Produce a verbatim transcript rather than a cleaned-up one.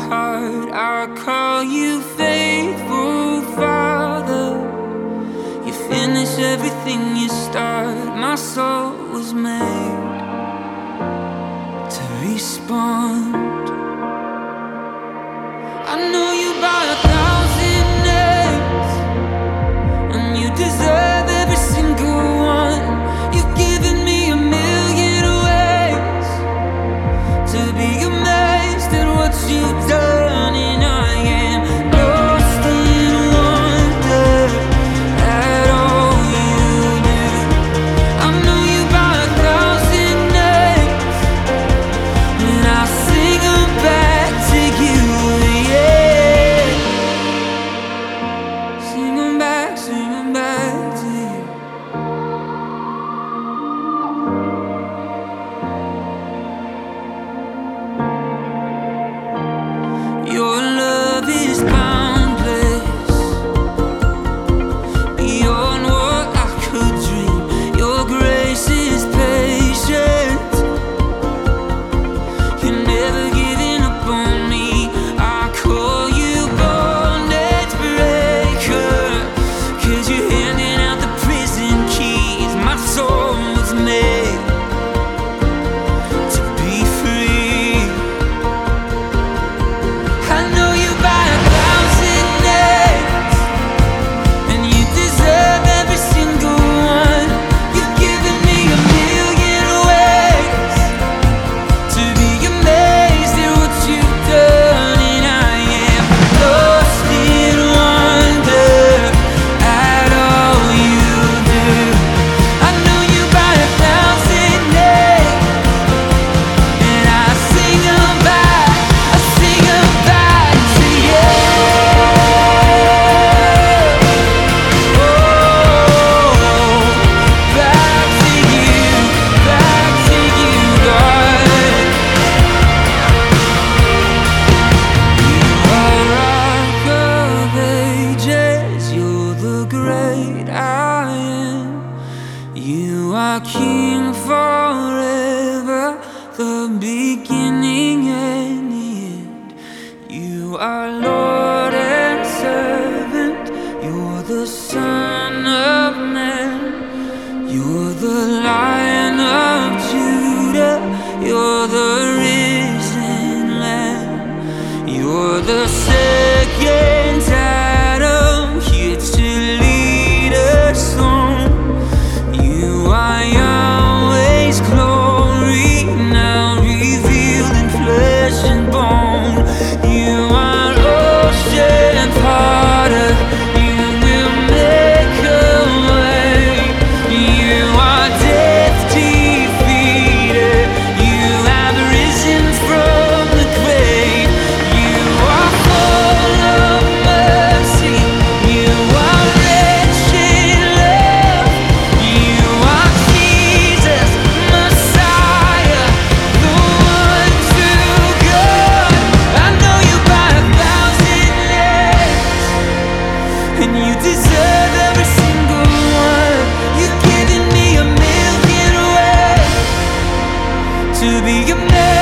heart, I call you faithful Father. You finish everything you start. My soul was made to respond. I know you by a thousand names, and you deserve every single one. You've given me a million ways to be amazed at what you've done, and I am lost in wonder at all you do. I know you by a thousand names, and I sing them back to you, yeah. Sing them back, sing them back to you. Your love is boundless, beyond what I could dream. Your grace is patient, you're never giving up on me. I call you bondage breaker, 'cause you're handing out the prison keys. My soul was made to be free. I know you by a thousand names, and you deserve every single one. You've given me a million ways to be amazed at what you've done, and I am lost in wonder at all you do. I know you by a thousand names, and I sing them back, I sing them back to you. Oh, back to you, back to you, God. You are Rock of Ages, you're the great I am. You are King forever, the beginning and the end. You are Lord and servant, you're the Son of Man. You're the Lion of Judah, you're the risen Lamb. You're the second Adam, here to lead us home. You are Yahweh's glory, now revealed in flesh and bone. You are ocean parter, you will make a way. You are death defeated, you have risen from the grave. You are full of mercy, you are rich in love. You are Jesus, Messiah, the one true God. I know you by a thousand names, and you deserve every single one. You've given me a million ways to be amazed